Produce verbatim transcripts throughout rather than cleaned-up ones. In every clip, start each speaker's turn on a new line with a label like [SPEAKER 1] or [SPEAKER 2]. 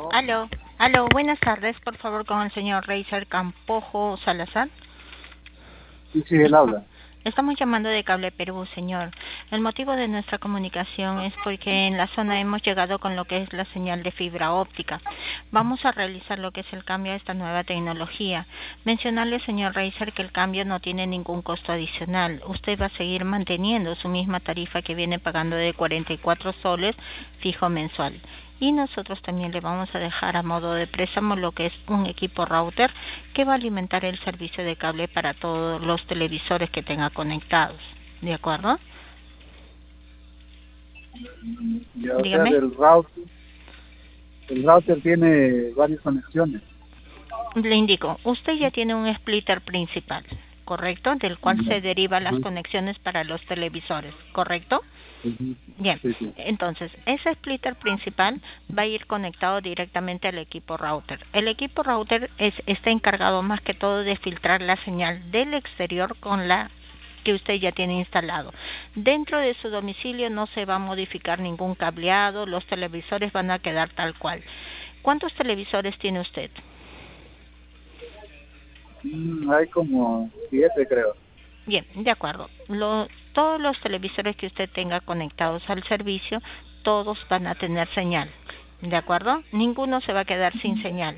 [SPEAKER 1] Aló, aló, buenas tardes, por favor, con el señor Reiser Campojo Salazar.
[SPEAKER 2] Sí, sí, él habla.
[SPEAKER 1] Estamos llamando de Cable Perú, señor. El motivo de nuestra comunicación es porque en la zona hemos llegado con lo que es la señal de fibra óptica. Vamos a realizar lo que es el cambio a esta nueva tecnología. Mencionarle, señor Reiser, que el cambio no tiene ningún costo adicional. Usted va a seguir manteniendo su misma tarifa que viene pagando de cuarenta y cuatro soles fijo mensual. Y nosotros también le vamos a dejar a modo de préstamo lo que es un equipo router que va a alimentar el servicio de cable para todos los televisores que tenga conectados. ¿De acuerdo?
[SPEAKER 2] Y, o sea,
[SPEAKER 1] Dígame.
[SPEAKER 2] del router, el router tiene varias conexiones.
[SPEAKER 1] Le indico, usted ya tiene un splitter principal, ¿correcto? Del cual
[SPEAKER 2] Ya.
[SPEAKER 1] se derivan las
[SPEAKER 2] Ujú,
[SPEAKER 1] conexiones para los televisores, ¿correcto?
[SPEAKER 2] ujú.
[SPEAKER 1] Bien,
[SPEAKER 2] Sí, sí.
[SPEAKER 1] entonces ese splitter principal va a ir conectado directamente al equipo router. El equipo router es, está encargado más que todo de filtrar la señal del exterior con la que usted ya tiene instalado. Dentro de su domicilio no se va a modificar ningún cableado, los televisores van a quedar tal cual. ¿Cuántos televisores tiene usted?
[SPEAKER 2] Mm, hay como siete, creo.
[SPEAKER 1] Bien, de acuerdo. Lo, todos los televisores que usted tenga conectados al servicio, todos van a tener señal. ¿De acuerdo? Ninguno se va a quedar sin señal.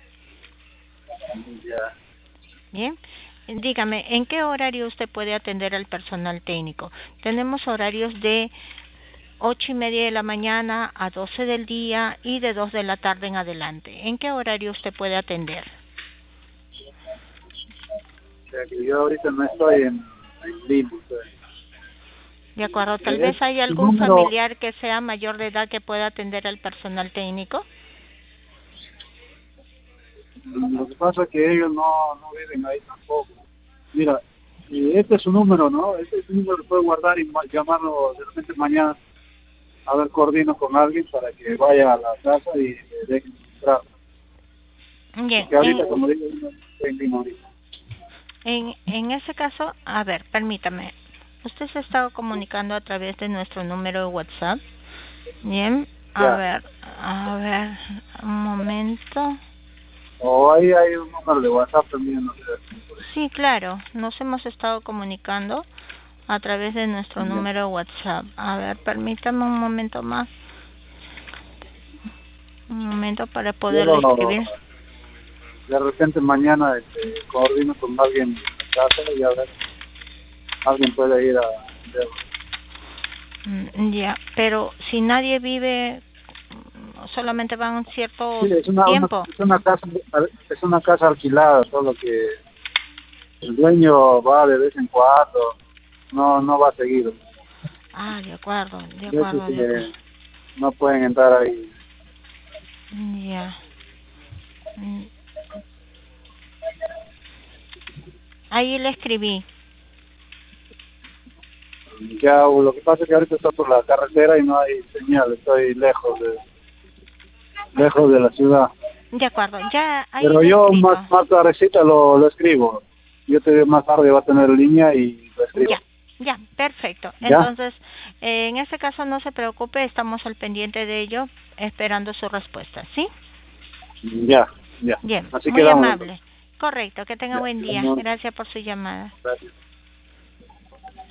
[SPEAKER 2] Ya.
[SPEAKER 1] Bien. Dígame, ¿en qué horario usted puede atender al personal técnico? Tenemos horarios de ocho y media de la mañana a doce del día y de dos de la tarde en adelante. ¿En qué horario usted puede atender?
[SPEAKER 2] O sea, que yo ahorita no estoy en, en Lima. Estoy.
[SPEAKER 1] De acuerdo, tal
[SPEAKER 2] Es
[SPEAKER 1] vez hay
[SPEAKER 2] su
[SPEAKER 1] algún
[SPEAKER 2] número.
[SPEAKER 1] familiar que sea mayor de edad que pueda atender al personal técnico.
[SPEAKER 2] mm, Lo que pasa es que ellos no, no viven ahí tampoco. Mira, y este es su número, ¿no? Este es su número, lo puede guardar y ma- llamarlo de repente mañana. A ver, coordino con alguien para que vaya a la casa y le dejen entrar.
[SPEAKER 1] Bien,
[SPEAKER 2] Porque ahorita,
[SPEAKER 1] en,
[SPEAKER 2] como digo, no estoy en Lima ahorita.
[SPEAKER 1] en, en ese caso, a ver, permítame. Usted se ha estado comunicando a través de nuestro número de WhatsApp. Bien, a
[SPEAKER 2] Ya.
[SPEAKER 1] ver, a ver, un momento.
[SPEAKER 2] O ahí hay un número de WhatsApp también, no sé.
[SPEAKER 1] Sí, claro, nos hemos estado comunicando a través de nuestro
[SPEAKER 2] Ya.
[SPEAKER 1] número de WhatsApp. A ver, permítame un momento más, un momento para
[SPEAKER 2] Yo
[SPEAKER 1] poderle
[SPEAKER 2] lo,
[SPEAKER 1] escribir.
[SPEAKER 2] de repente mañana este, coordino con alguien en la casa y a ver, alguien puede ir a verlo.
[SPEAKER 1] Mm, Ya, pero si nadie vive, mm, solamente van un
[SPEAKER 2] Sí,
[SPEAKER 1] cierto
[SPEAKER 2] es una, una,
[SPEAKER 1] tiempo.
[SPEAKER 2] es una casa, es una casa alquilada, solo que el dueño va de vez en cuando, no, no va seguido.
[SPEAKER 1] Ah, de acuerdo, de
[SPEAKER 2] De eso
[SPEAKER 1] acuerdo, de acuerdo.
[SPEAKER 2] que no pueden entrar ahí.
[SPEAKER 1] Ya. Mm, Ahí le escribí.
[SPEAKER 2] Ya, lo que pasa es que ahorita estoy por la carretera y no hay señal, estoy lejos de, lejos de la ciudad.
[SPEAKER 1] De acuerdo, ya ahí
[SPEAKER 2] Pero
[SPEAKER 1] le he
[SPEAKER 2] yo más,
[SPEAKER 1] escrito.
[SPEAKER 2] más tardecita lo, lo escribo. Yo te más tarde va a tener línea y lo escribo.
[SPEAKER 1] Ya, ya, perfecto.
[SPEAKER 2] ¿Ya?
[SPEAKER 1] Entonces, eh, en este caso no se preocupe, estamos al pendiente de ello, esperando su respuesta, ¿sí?
[SPEAKER 2] Ya, ya.
[SPEAKER 1] Bien,
[SPEAKER 2] Así
[SPEAKER 1] muy
[SPEAKER 2] quedamos entonces.
[SPEAKER 1] amable. Correcto, que tenga
[SPEAKER 2] Ya,
[SPEAKER 1] buen día.
[SPEAKER 2] amor.
[SPEAKER 1] Gracias por su llamada.
[SPEAKER 2] Gracias.